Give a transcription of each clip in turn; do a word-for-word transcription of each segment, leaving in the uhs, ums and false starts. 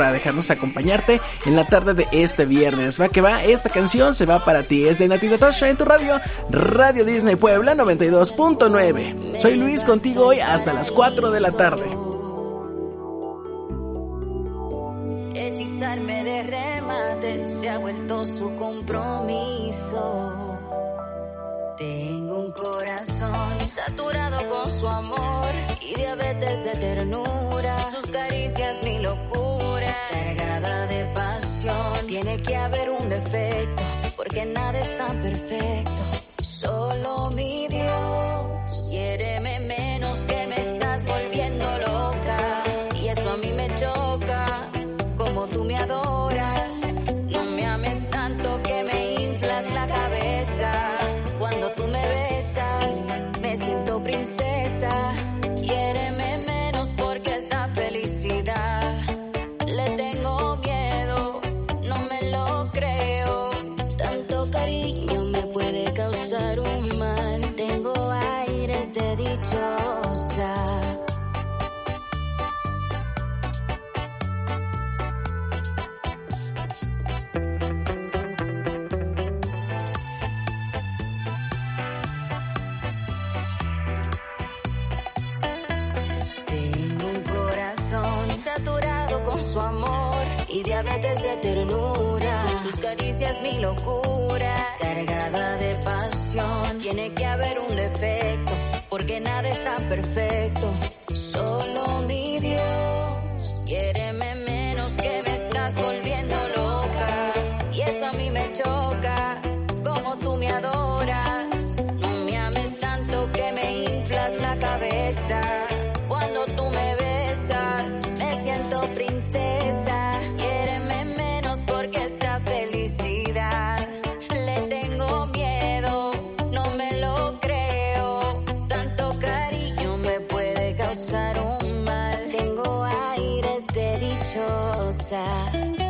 para dejarnos acompañarte en la tarde de este viernes. Va que va, esta canción se va para ti. Es de Nati Natasha en tu radio, Radio Disney Puebla noventa y dos punto nueve. Soy Luis, contigo hoy hasta las cuatro de la tarde. Hechizarme de remate se ha vuelto su compromiso. Tengo un corazón saturado con su amor y diabetes de ternura. Sus caricias mi locura, cargada de pasión. Tiene que haber un defecto, porque nada es tan perfecto. Solo mi Dios, quiéreme menos que me estás volviendo loca. Y eso a mí me choca, como tú me adoras. No me ames tanto que me inflas la cabeza. Cuando tú me besas, me siento princesa. Quiéreme menos porque esta felicidad le tengo miedo, no me lo creo. Tanto cariño me puede causar un mal. Tengo aires de dichosa. Saturado con su amor y diabetes de ternura. Sus caricias mi locura, cargada de pasión. Tiene que haber un defecto, porque nada es tan perfecto. Solo mi Dios, quiéreme menos que me estás volviendo loca. Y eso a mí me choca, como tú me adoras. No me ames tanto que me inflas la cabeza. Cuando tú me besas, me siento princesa. Quiéreme menos porque esta felicidad le tengo miedo, no me lo creo. Tanto cariño me puede causar un mal. Tengo aires de dichosa.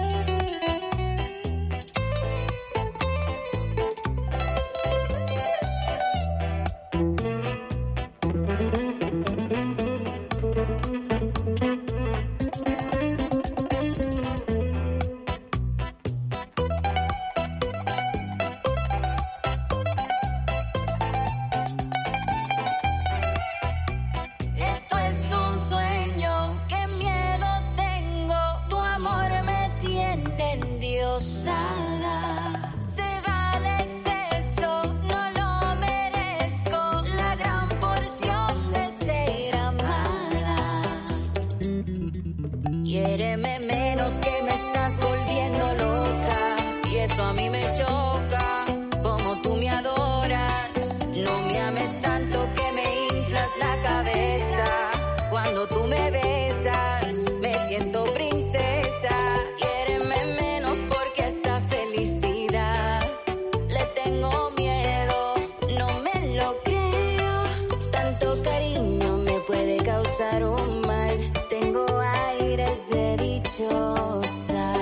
Quiéreme menos que me estás volviendo loca. Y eso a mí me choca, como tú me adoras. No me ames tanto que me inflas la cabeza. Cuando tú me besas, me siento princesa. Quiéreme menos porque esta felicidad le tengo miedo, no me lo creo. Tanto cariño me puede causar un mal. Tengo aires de dichosa.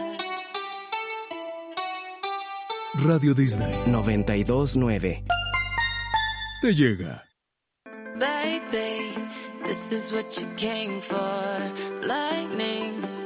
Radio Disney noventa y dos punto nueve te llega. Baby, this is what you came for. Lightning